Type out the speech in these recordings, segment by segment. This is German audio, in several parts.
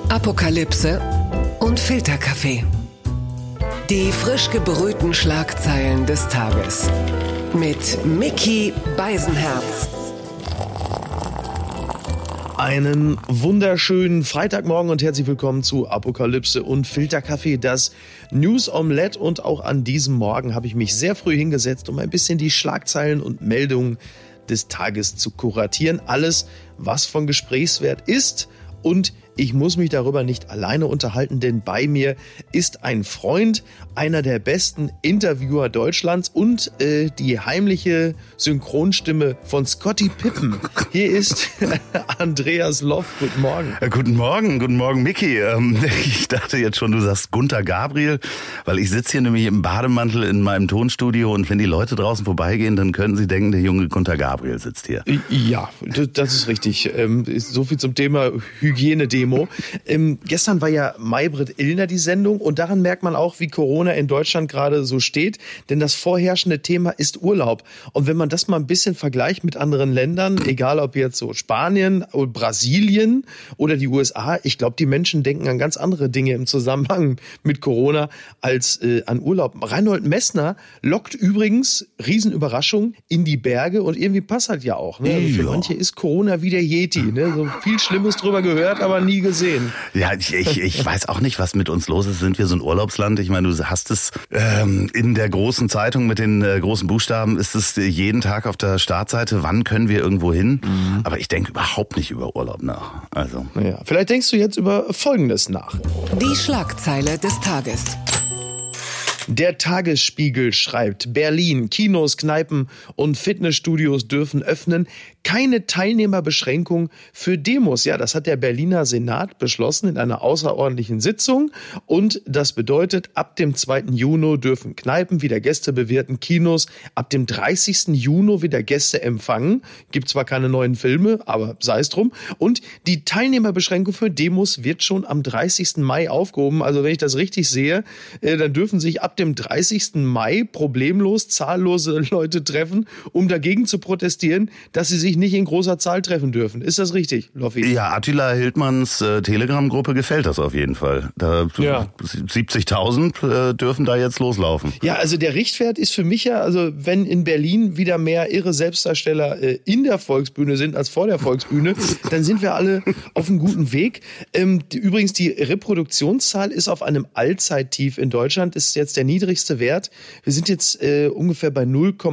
Apokalypse und Filterkaffee. Die frisch gebrühten Schlagzeilen des Tages. Mit Micky Beisenherz. Einen wunderschönen Freitagmorgen und herzlich willkommen zu Apokalypse und Filterkaffee, das News Omelette. Und auch an diesem Morgen habe ich mich sehr früh hingesetzt, um ein bisschen die Schlagzeilen und Meldungen des Tages zu kuratieren. Alles, was von Gesprächswert ist, und ich muss mich darüber nicht alleine unterhalten, denn bei mir ist ein Freund, einer der besten Interviewer Deutschlands und die heimliche Synchronstimme von Scottie Pippen. Hier ist Andreas Loff. Guten Morgen. Guten Morgen, Micky. Ich dachte jetzt schon, du sagst Gunter Gabriel, weil ich sitze hier nämlich im Bademantel in meinem Tonstudio und wenn die Leute draußen vorbeigehen, dann können sie denken, der junge Gunter Gabriel sitzt hier. Ja, das ist richtig. So viel zum Thema Hygienedemo. Gestern war ja Maybrit Illner die Sendung und daran merkt man auch, wie Corona in Deutschland gerade so steht, denn das vorherrschende Thema ist Urlaub. Und wenn man das mal ein bisschen vergleicht mit anderen Ländern, egal ob jetzt so Spanien, Brasilien oder die USA, ich glaube, die Menschen denken an ganz andere Dinge im Zusammenhang mit Corona als an Urlaub. Reinhold Messner lockt übrigens, Riesenüberraschung, in die Berge und irgendwie passt halt ja auch. Ne? Also für manche ist Corona wie der Yeti. Ne? So viel Schlimmes drüber gehört, aber nie gesehen. Ja, ich weiß auch nicht, was mit uns los ist. Sind wir so ein Urlaubsland? Ich meine, du hast es in der großen Zeitung mit den großen Buchstaben, ist es jeden Tag auf der Startseite, wann können wir irgendwo hin? Mhm. Aber ich denke überhaupt nicht über Urlaub nach. Also. Ja, vielleicht denkst du jetzt über Folgendes nach. Die Schlagzeile des Tages. Der Tagesspiegel schreibt, Berlin, Kinos, Kneipen und Fitnessstudios dürfen öffnen. Keine Teilnehmerbeschränkung für Demos. Ja, das hat der Berliner Senat beschlossen in einer außerordentlichen Sitzung. Und das bedeutet, ab dem 2. Juni dürfen Kneipen wieder Gäste bewirten, Kinos ab dem 30. Juni wieder Gäste empfangen. Gibt zwar keine neuen Filme, aber sei es drum. Und die Teilnehmerbeschränkung für Demos wird schon am 30. Mai aufgehoben. Also wenn ich das richtig sehe, dann dürfen sich ab dem 30. Mai problemlos zahllose Leute treffen, um dagegen zu protestieren, dass sie sich nicht in großer Zahl treffen dürfen. Ist das richtig, Loffi? Ja, Attila Hildmanns Telegram-Gruppe gefällt das auf jeden Fall. 70.000 dürfen da jetzt loslaufen. Ja, also der Richtwert ist für mich ja, also wenn in Berlin wieder mehr irre Selbstdarsteller in der Volksbühne sind als vor der Volksbühne, dann sind wir alle auf einem guten Weg. Übrigens, die Reproduktionszahl ist auf einem Allzeittief in Deutschland, ist jetzt der niedrigste Wert. Wir sind jetzt ungefähr bei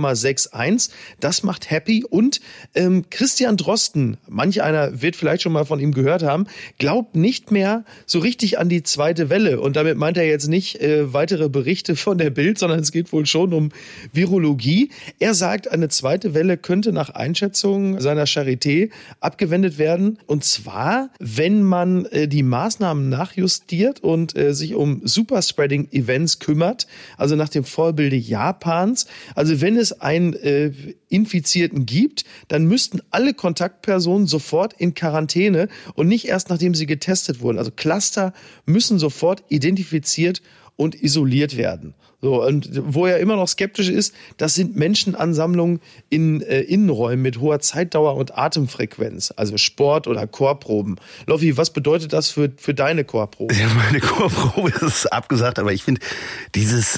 0,61. Das macht happy. Und Christian Drosten, manch einer wird vielleicht schon mal von ihm gehört haben, glaubt nicht mehr so richtig an die zweite Welle. Und damit meint er jetzt nicht weitere Berichte von der Bild, sondern es geht wohl schon um Virologie. Er sagt, eine zweite Welle könnte nach Einschätzung seiner Charité abgewendet werden. Und zwar, wenn man die Maßnahmen nachjustiert und sich um Superspreading-Events kümmert, also nach dem Vorbilde Japans. Also wenn es einen Infizierten gibt, dann müssten alle Kontaktpersonen sofort in Quarantäne und nicht erst nachdem sie getestet wurden. Also Cluster müssen sofort identifiziert und isoliert werden. So, und wo er immer noch skeptisch ist, das sind Menschenansammlungen in Innenräumen mit hoher Zeitdauer und Atemfrequenz, also Sport- oder Chorproben. Loffi, was bedeutet das für deine Chorprobe? Ja, meine Chorprobe ist abgesagt, aber ich finde dieses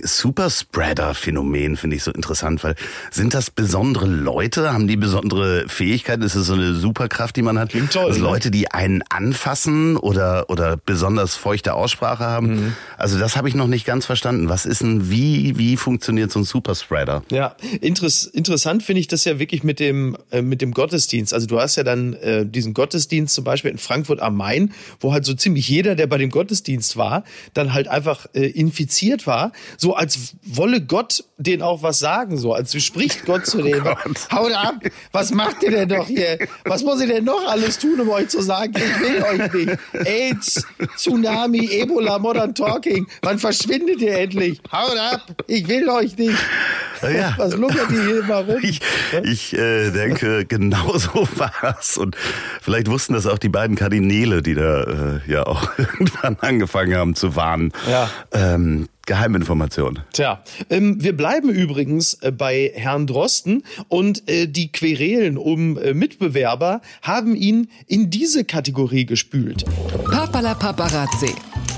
Superspreader-Phänomen finde ich so interessant, weil sind das besondere Leute, haben die besondere Fähigkeiten, ist es so eine Superkraft, die man hat? Klingt toll, also Leute, die einen anfassen oder besonders feuchte Aussprache haben. Mhm. Also das habe ich noch nicht ganz verstanden. Was ist denn, wie funktioniert so ein Superspreader? Ja, interessant finde ich das ja wirklich mit dem Gottesdienst. Also du hast ja dann diesen Gottesdienst zum Beispiel in Frankfurt am Main, wo halt so ziemlich jeder, der bei dem Gottesdienst war, dann halt einfach infiziert war. So als wolle Gott denen auch was sagen, so als spricht Gott zu denen. Haut ab, was macht ihr denn doch hier? Was muss ich denn noch alles tun, um euch zu sagen, ich will euch nicht. AIDS, Tsunami, Ebola, Modern Talking. Wann verschwindet ihr endlich? Haut ab, ich will euch nicht. Ja. Was luckert ihr hier immer rum? Ich denke, genau so war's. Und vielleicht wussten das auch die beiden Kardinäle, die da ja auch irgendwann angefangen haben zu warnen. Ja. Geheiminformation. Tja, wir bleiben übrigens bei Herrn Drosten und die Querelen um Mitbewerber haben ihn in diese Kategorie gespült. Papa Hoppala Paparazzi.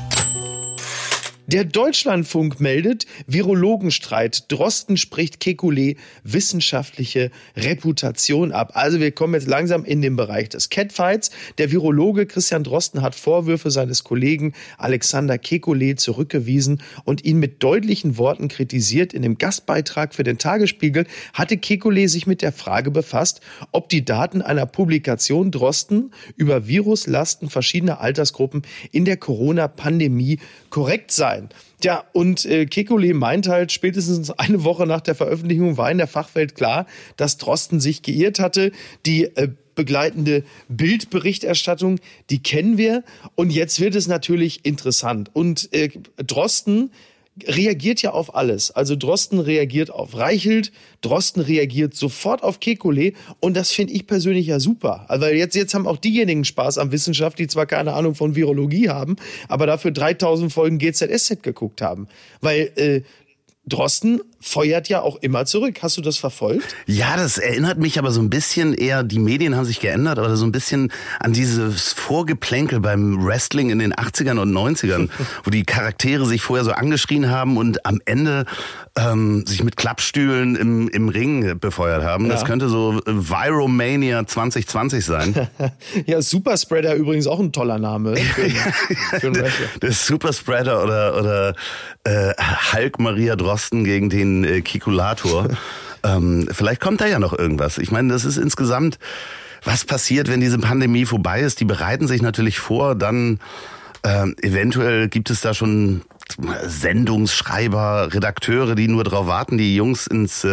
Der Deutschlandfunk meldet, Virologenstreit. Drosten spricht Kekulé wissenschaftliche Reputation ab. Also wir kommen jetzt langsam in den Bereich des Catfights. Der Virologe Christian Drosten hat Vorwürfe seines Kollegen Alexander Kekulé zurückgewiesen und ihn mit deutlichen Worten kritisiert. In dem Gastbeitrag für den Tagesspiegel hatte Kekulé sich mit der Frage befasst, ob die Daten einer Publikation Drosten über Viruslasten verschiedener Altersgruppen in der Corona-Pandemie korrekt seien. Ja, und Kekulé meint halt, spätestens eine Woche nach der Veröffentlichung war in der Fachwelt klar, dass Drosten sich geirrt hatte. Die begleitende Bildberichterstattung, die kennen wir. Und jetzt wird es natürlich interessant. Und Drosten reagiert ja auf alles. Also Drosten reagiert auf Reichelt, Drosten reagiert sofort auf Kekulé und das finde ich persönlich ja super. Also jetzt haben auch diejenigen Spaß an Wissenschaft, die zwar keine Ahnung von Virologie haben, aber dafür 3000 Folgen GZSZ geguckt haben. Weil Drosten feuert ja auch immer zurück. Hast du das verfolgt? Ja, das erinnert mich aber so ein bisschen eher, die Medien haben sich geändert, aber so ein bisschen an dieses Vorgeplänkel beim Wrestling in den 80ern und 90ern, wo die Charaktere sich vorher so angeschrien haben und am Ende sich mit Klappstühlen im Ring befeuert haben. Ja. Das könnte so Viromania 2020 sein. Ja, Superspreader übrigens auch ein toller Name. Für der Superspreader oder Hulk Maria Drosten gegen den Kikulator. Vielleicht kommt da ja noch irgendwas. Ich meine, das ist insgesamt, was passiert, wenn diese Pandemie vorbei ist. Die bereiten sich natürlich vor, dann eventuell gibt es da schon Sendungsschreiber, Redakteure, die nur darauf warten, die Jungs ins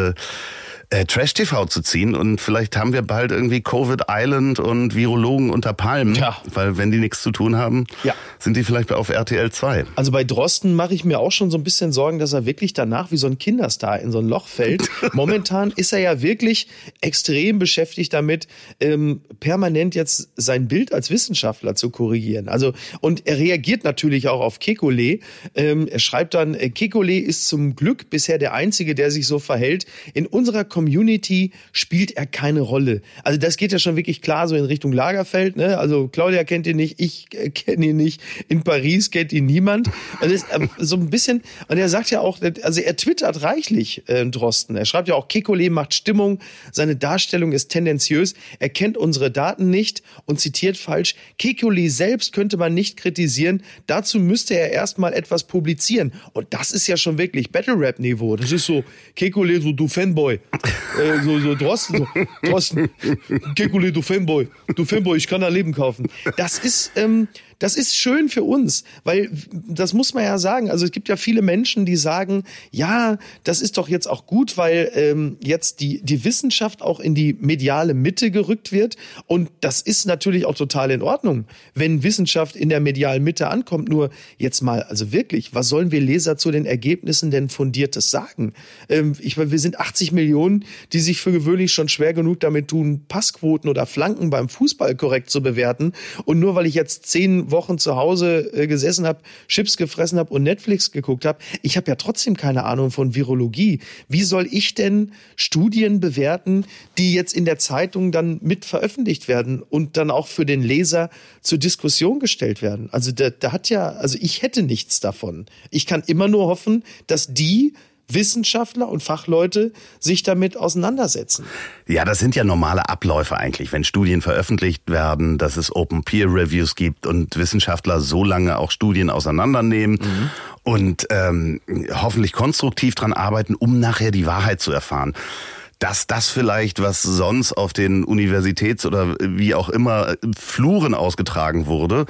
Trash-TV zu ziehen und vielleicht haben wir bald irgendwie Covid Island und Virologen unter Palmen, weil wenn die nichts zu tun haben, sind die vielleicht auf RTL 2. Also bei Drosten mache ich mir auch schon so ein bisschen Sorgen, dass er wirklich danach wie so ein Kinderstar in so ein Loch fällt. Momentan ist er ja wirklich extrem beschäftigt damit, permanent jetzt sein Bild als Wissenschaftler zu korrigieren. Also und er reagiert natürlich auch auf Kekulé. Er schreibt dann, Kekulé ist zum Glück bisher der Einzige, der sich so verhält. In unserer Community spielt er keine Rolle. Also das geht ja schon wirklich klar so in Richtung Lagerfeld. Ne? Also Claudia kennt ihn nicht, ich kenne ihn nicht. In Paris kennt ihn niemand. Und das ist so ein bisschen, und er sagt ja auch, also er twittert reichlich, Drosten. Er schreibt ja auch, Kekulé macht Stimmung, seine Darstellung ist tendenziös, er kennt unsere Daten nicht und zitiert falsch, Kekulé selbst könnte man nicht kritisieren, dazu müsste er erstmal etwas publizieren. Und das ist ja schon wirklich Battle-Rap-Niveau. Das ist so, Kekulé, so du Fanboy. So Drosten, Kekulé, du Fanboy, ich kann da Leben kaufen. Das ist schön für uns, weil das muss man ja sagen, also es gibt ja viele Menschen, die sagen, ja, das ist doch jetzt auch gut, weil jetzt die Wissenschaft auch in die mediale Mitte gerückt wird und das ist natürlich auch total in Ordnung, wenn Wissenschaft in der medialen Mitte ankommt, nur jetzt mal, also wirklich, was sollen wir Leser zu den Ergebnissen denn Fundiertes sagen? Wir sind 80 Millionen, die sich für gewöhnlich schon schwer genug damit tun, Passquoten oder Flanken beim Fußball korrekt zu bewerten und nur weil ich jetzt 10 Wochen zu Hause gesessen habe, Chips gefressen habe und Netflix geguckt habe, ich habe ja trotzdem keine Ahnung von Virologie. Wie soll ich denn Studien bewerten, die jetzt in der Zeitung dann mit veröffentlicht werden und dann auch für den Leser zur Diskussion gestellt werden? Also ich hätte nichts davon. Ich kann immer nur hoffen, dass die Wissenschaftler und Fachleute sich damit auseinandersetzen. Ja, das sind ja normale Abläufe eigentlich, wenn Studien veröffentlicht werden, dass es Open Peer Reviews gibt und Wissenschaftler so lange auch Studien auseinandernehmen und hoffentlich konstruktiv dran arbeiten, um nachher die Wahrheit zu erfahren. Dass das vielleicht, was sonst auf den Universitäts- oder wie auch immer Fluren ausgetragen wurde,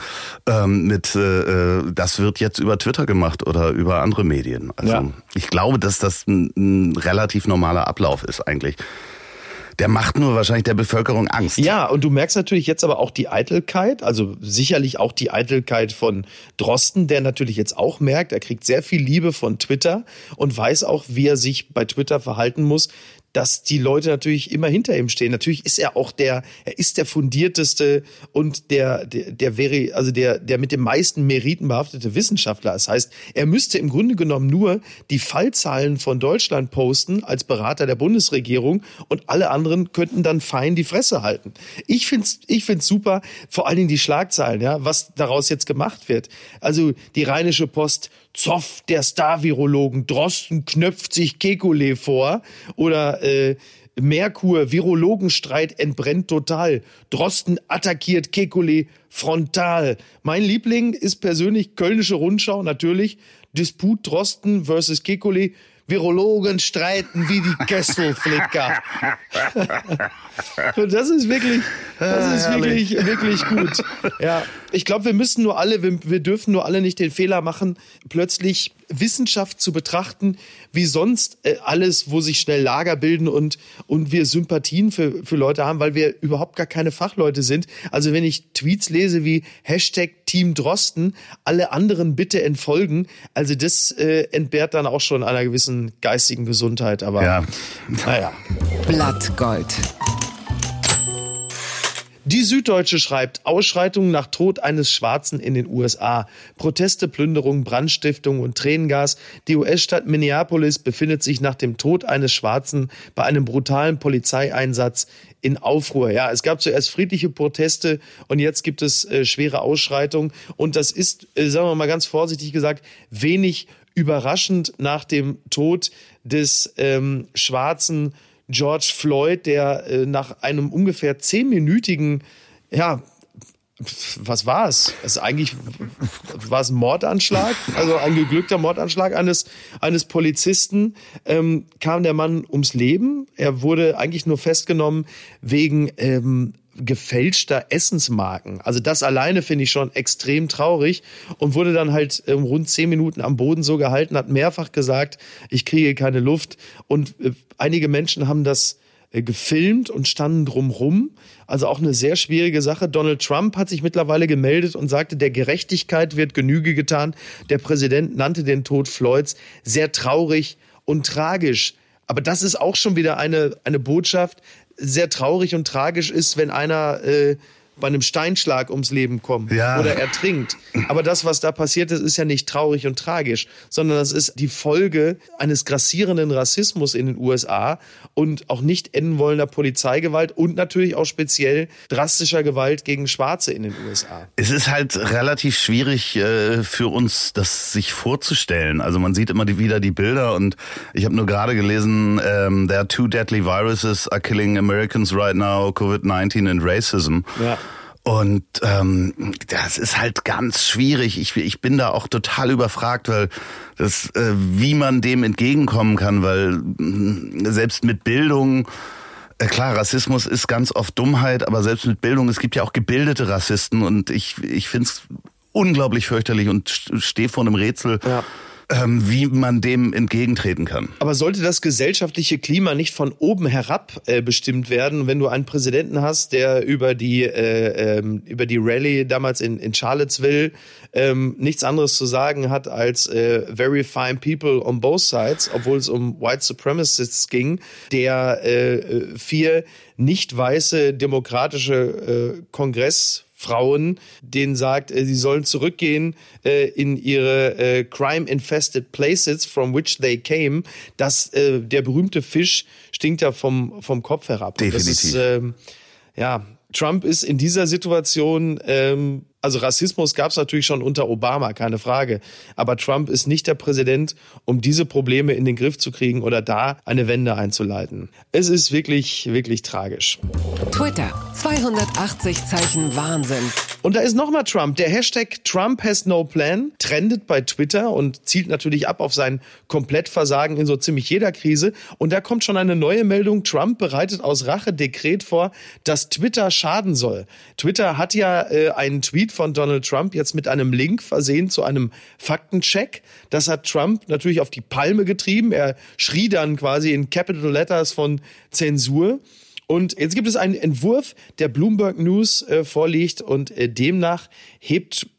das wird jetzt über Twitter gemacht oder über andere Medien. Also ich glaube, dass das ein relativ normaler Ablauf ist eigentlich. Der macht nur wahrscheinlich der Bevölkerung Angst. Ja, und du merkst natürlich jetzt aber auch die Eitelkeit, also sicherlich auch die Eitelkeit von Drosten, der natürlich jetzt auch merkt, er kriegt sehr viel Liebe von Twitter und weiß auch, wie er sich bei Twitter verhalten muss. dass die Leute natürlich immer hinter ihm stehen. Natürlich ist er auch er ist der fundierteste und der mit den meisten Meriten behaftete Wissenschaftler. Das heißt, er müsste im Grunde genommen nur die Fallzahlen von Deutschland posten als Berater der Bundesregierung und alle anderen könnten dann fein die Fresse halten. Ich find's super, vor allen Dingen die Schlagzeilen, ja, was daraus jetzt gemacht wird. Also die Rheinische Post: Zoff der Star-Virologen, Drosten knöpft sich Kekulé vor, oder Merkur, Virologenstreit entbrennt total, Drosten attackiert Kekulé frontal. Mein Liebling ist persönlich Kölnische Rundschau, natürlich, Disput Drosten versus Kekulé, Virologen streiten wie die Kesselflicker. Und das ist wirklich gut. Ja, ich glaube, wir dürfen nur alle nicht den Fehler machen, plötzlich Wissenschaft zu betrachten, wie sonst alles, wo sich schnell Lager bilden und wir Sympathien für Leute haben, weil wir überhaupt gar keine Fachleute sind. Also wenn ich Tweets lese wie #Team Drosten, alle anderen bitte entfolgen, also das entbehrt dann auch schon einer gewissen geistigen Gesundheit, aber ja. Naja. Blattgold. Die Süddeutsche schreibt: Ausschreitungen nach Tod eines Schwarzen in den USA. Proteste, Plünderung, Brandstiftung und Tränengas. Die US-Stadt Minneapolis befindet sich nach dem Tod eines Schwarzen bei einem brutalen Polizeieinsatz in Aufruhr. Ja, es gab zuerst friedliche Proteste und jetzt gibt es schwere Ausschreitungen. Und das ist, sagen wir mal ganz vorsichtig gesagt, wenig überraschend nach dem Tod des schwarzen George Floyd, der nach einem ungefähr 10-minütigen, was war es? War es ein Mordanschlag? Also ein geglückter Mordanschlag eines Polizisten, kam der Mann ums Leben. Er wurde eigentlich nur festgenommen wegen gefälschter Essensmarken. Also das alleine finde ich schon extrem traurig und wurde dann halt rund 10 Minuten am Boden so gehalten, hat mehrfach gesagt, ich kriege keine Luft, und einige Menschen haben das gefilmt und standen drumrum. Also auch eine sehr schwierige Sache. Donald Trump hat sich mittlerweile gemeldet und sagte, der Gerechtigkeit wird Genüge getan. Der Präsident nannte den Tod Floyds sehr traurig und tragisch. Aber das ist auch schon wieder eine Botschaft. Sehr traurig und tragisch ist, wenn einer bei einem Steinschlag ums Leben kommt oder ertrinkt. Aber das, was da passiert ist, ist ja nicht traurig und tragisch, sondern das ist die Folge eines grassierenden Rassismus in den USA und auch nicht enden wollender Polizeigewalt und natürlich auch speziell drastischer Gewalt gegen Schwarze in den USA. Es ist halt relativ schwierig für uns, das sich vorzustellen. Also man sieht immer wieder die Bilder, und ich habe nur gerade gelesen, there are 2 deadly viruses are killing Americans right now, COVID-19 and racism. Ja. Und das ist halt ganz schwierig. Ich bin da auch total überfragt, weil wie man dem entgegenkommen kann, weil selbst mit Bildung, klar, Rassismus ist ganz oft Dummheit, aber selbst mit Bildung, es gibt ja auch gebildete Rassisten, und ich finde es unglaublich fürchterlich und stehe vor einem Rätsel. Ja. Wie man dem entgegentreten kann. Aber sollte das gesellschaftliche Klima nicht von oben herab bestimmt werden, wenn du einen Präsidenten hast, der über die Rallye damals in Charlottesville nichts anderes zu sagen hat als very fine people on both sides, obwohl es um White Supremacists ging, der 4 nicht weiße demokratische Kongressfrauen, denen sagt, sie sollen zurückgehen in ihre crime-infested places from which they came, dass der berühmte Fisch stinkt ja vom Kopf herab. Definitiv. Das ist, Trump ist in dieser Situation, also Rassismus gab es natürlich schon unter Obama, keine Frage. Aber Trump ist nicht der Präsident, um diese Probleme in den Griff zu kriegen oder da eine Wende einzuleiten. Es ist wirklich, wirklich tragisch. Twitter, 280 Zeichen Wahnsinn. Und da ist nochmal Trump. Der Hashtag Trump has no plan trendet bei Twitter und zielt natürlich ab auf sein Komplettversagen in so ziemlich jeder Krise. Und da kommt schon eine neue Meldung. Trump bereitet aus Rache Dekret vor, dass Twitter schaden soll. Twitter hat ja einen Tweet von Donald Trump jetzt mit einem Link versehen zu einem Faktencheck. Das hat Trump natürlich auf die Palme getrieben. Er schrie dann quasi in Capital Letters von Zensur. Und jetzt gibt es einen Entwurf, der Bloomberg News vorliegt, und demnach hebt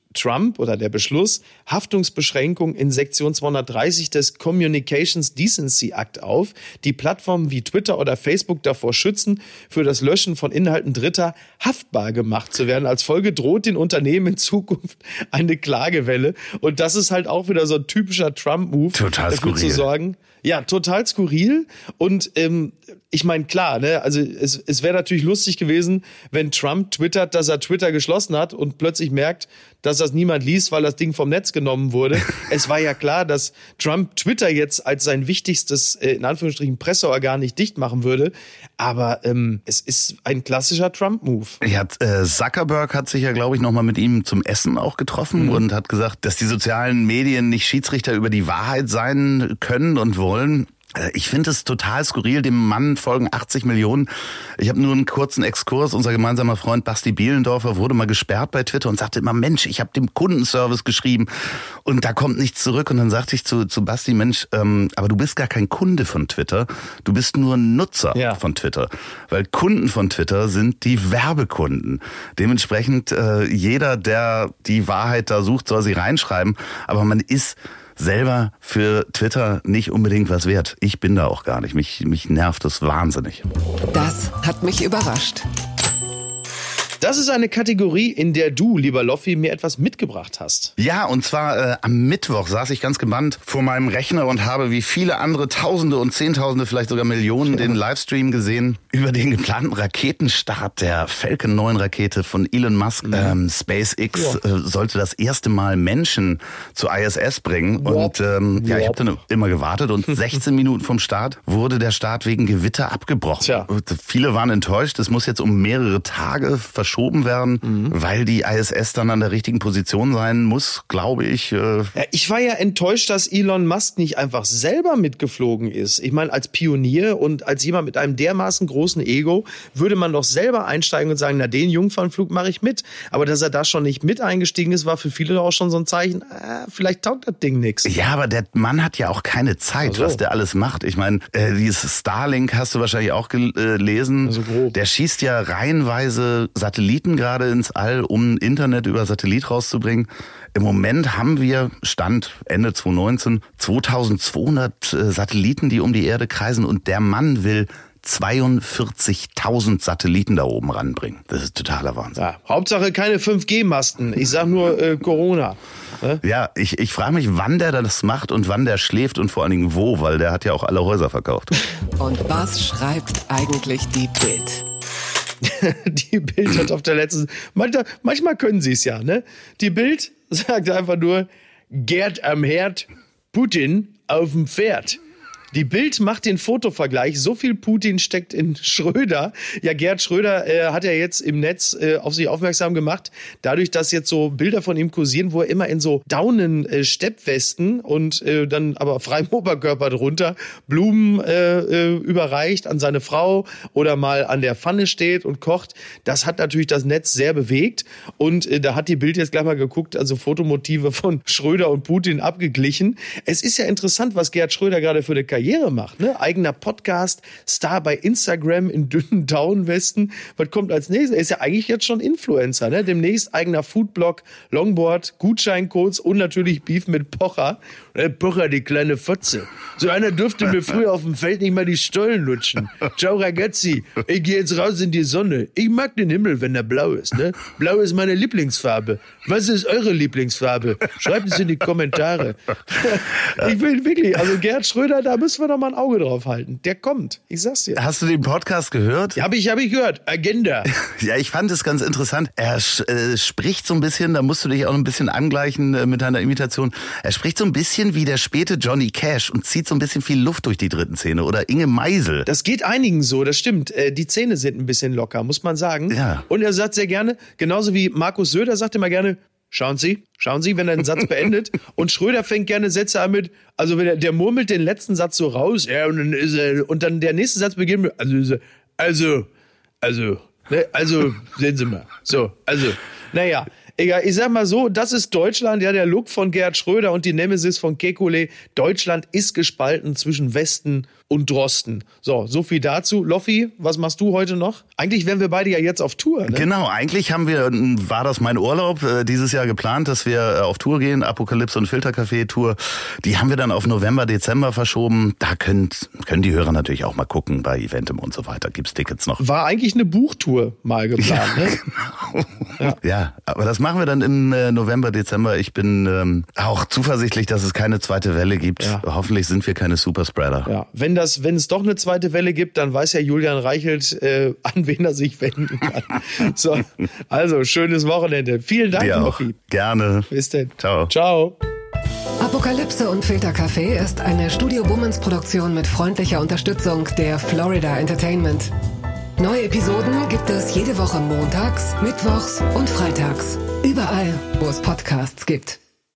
Trump oder der Beschluss Haftungsbeschränkung in Sektion 230 des Communications Decency Act auf, die Plattformen wie Twitter oder Facebook davor schützen, für das Löschen von Inhalten Dritter haftbar gemacht zu werden. Als Folge droht den Unternehmen in Zukunft eine Klagewelle. Und das ist halt auch wieder so ein typischer Trump-Move. Total dafür skurril. zu sorgen. Ja, total skurril. Und ich meine, klar, ne, also es wäre natürlich lustig gewesen, wenn Trump twittert, dass er Twitter geschlossen hat und plötzlich merkt, dass das niemand liest, weil das Ding vom Netz genommen wurde. Es war ja klar, dass Trump Twitter jetzt als sein wichtigstes, in Anführungsstrichen, Presseorgan nicht dicht machen würde. Aber es ist ein klassischer Trump-Move. Ja, Zuckerberg hat sich ja, glaube ich, nochmal mit ihm zum Essen auch getroffen und hat gesagt, dass die sozialen Medien nicht Schiedsrichter über die Wahrheit sein können und wollen. Ich finde es total skurril, dem Mann folgen 80 Millionen. Ich habe nur einen kurzen Exkurs. Unser gemeinsamer Freund Basti Bielendorfer wurde mal gesperrt bei Twitter und sagte immer, Mensch, ich habe dem Kundenservice geschrieben und da kommt nichts zurück. Und dann sagte ich zu Basti, Mensch, aber du bist gar kein Kunde von Twitter, du bist nur Nutzer von Twitter. Weil Kunden von Twitter sind die Werbekunden. Dementsprechend jeder, der die Wahrheit da sucht, soll sie reinschreiben. Aber man ist selber für Twitter nicht unbedingt was wert. Ich bin da auch gar nicht. Mich nervt das wahnsinnig. Das hat mich überrascht. Das ist eine Kategorie, in der du, lieber Loffi, mir etwas mitgebracht hast. Ja, und zwar am Mittwoch saß ich ganz gebannt vor meinem Rechner und habe wie viele andere Tausende und Zehntausende, vielleicht sogar Millionen, den Livestream gesehen über den geplanten Raketenstart der Falcon 9 Rakete von Elon Musk. SpaceX sollte das erste Mal Menschen zur ISS bringen. Und ich habe dann immer gewartet und 16 Minuten vom Start wurde der Start wegen Gewitter abgebrochen. Tja. Viele waren enttäuscht. Es muss jetzt um mehrere Tage verschoben werden, weil die ISS dann an der richtigen Position sein muss, glaube ich. Ja, ich war ja enttäuscht, dass Elon Musk nicht einfach selber mitgeflogen ist. Ich meine, als Pionier und als jemand mit einem dermaßen großen Ego würde man doch selber einsteigen und sagen, na, den Jungfernflug mache ich mit. Aber dass er da schon nicht mit eingestiegen ist, war für viele doch auch schon so ein Zeichen, vielleicht taugt das Ding nichts. Ja, aber der Mann hat ja auch keine Zeit, was der alles macht. Ich meine, dieses Starlink hast du wahrscheinlich auch gelesen. Also grob. Der schießt ja reihenweise Satelliten gerade ins All, um Internet über Satellit rauszubringen. Im Moment haben wir, Stand Ende 2019, 2200 Satelliten, die um die Erde kreisen und der Mann will 42.000 Satelliten da oben ranbringen. Das ist totaler Wahnsinn. Ja, Hauptsache keine 5G-Masten. Ich sag nur Corona. Ja, ich frage mich, wann der das macht und wann der schläft und vor allen Dingen wo, weil der hat ja auch alle Häuser verkauft. Und was schreibt eigentlich die Bild? Die Bild hat auf der letzten... Manchmal können sie es ja, ne? Die Bild sagt einfach nur, Gerd am Herd, Putin auf dem Pferd. Die Bild macht den Fotovergleich. So viel Putin steckt in Schröder. Ja, Gerd Schröder hat ja jetzt im Netz auf sich aufmerksam gemacht, dadurch, dass jetzt so Bilder von ihm kursieren, wo er immer in so Daunen-Steppwesten und dann aber freiem Oberkörper drunter Blumen überreicht an seine Frau oder mal an der Pfanne steht und kocht. Das hat natürlich das Netz sehr bewegt und da hat die Bild jetzt gleich mal geguckt, also Fotomotive von Schröder und Putin abgeglichen. Es ist ja interessant, was Gerd Schröder gerade für eine Karriere macht, ne? Eigener Podcast, Star bei Instagram in dünnen Daunenwesten. Was kommt als nächstes? Er ist ja eigentlich jetzt schon Influencer, ne? Demnächst eigener Foodblog, Longboard, Gutscheincodes und natürlich Beef mit Pocher. Pocher, die kleine Fotze. So einer dürfte mir früher auf dem Feld nicht mal die Stollen lutschen. Ciao ragazzi, ich gehe jetzt raus in die Sonne. Ich mag den Himmel, wenn er blau ist, ne? Blau ist meine Lieblingsfarbe. Was ist eure Lieblingsfarbe? Schreibt es in die Kommentare. Ich will wirklich, also Gerd Schröder, da müssen wir doch mal ein Auge drauf halten. Der kommt, ich sag's dir. Hast du den Podcast gehört? Ja, hab ich gehört. Agenda. Ja, ich fand es ganz interessant. Er spricht so ein bisschen, da musst du dich auch ein bisschen angleichen mit deiner Imitation. Er spricht so ein bisschen wie der späte Johnny Cash und zieht so ein bisschen viel Luft durch die dritten Zähne. Oder Inge Meisel. Das geht einigen so, das stimmt. Die Zähne sind ein bisschen locker, muss man sagen. Ja. Und er sagt sehr gerne, genauso wie Markus Söder sagt immer gerne, schauen Sie, wenn er einen Satz beendet. Und Schröder fängt gerne Sätze an mit, also wenn der murmelt den letzten Satz so raus, ja, und dann der nächste Satz beginnt mit, also, sehen Sie mal. So, also, naja. Egal, ich sag mal so, das ist Deutschland, ja, der Look von Gerd Schröder und die Nemesis von Kekulé. Deutschland ist gespalten zwischen Westen und Drosten. So viel dazu. Loffi, was machst du heute noch? Eigentlich wären wir beide ja jetzt auf Tour, ne? Genau, eigentlich war das mein Urlaub dieses Jahr geplant, dass wir auf Tour gehen, Apokalypse und Filtercafé-Tour. Die haben wir dann auf November, Dezember verschoben. Da können die Hörer natürlich auch mal gucken bei Eventim und so weiter. Gibt's Tickets noch. War eigentlich eine Buchtour mal geplant, ne? Genau. Ja, aber das machen wir dann im November, Dezember. Ich bin auch zuversichtlich, dass es keine zweite Welle gibt. Ja. Hoffentlich sind wir keine Superspreader. Ja, wenn es doch eine zweite Welle gibt, dann weiß ja Julian Reichelt, an wen er sich wenden kann. So, also schönes Wochenende. Vielen Dank, Loffi. Gerne. Bis denn. Ciao. Ciao. Apokalypse und Filtercafé ist eine Studio Bummens Produktion mit freundlicher Unterstützung der Florida Entertainment. Neue Episoden gibt es jede Woche montags, mittwochs und freitags. Überall, wo es Podcasts gibt.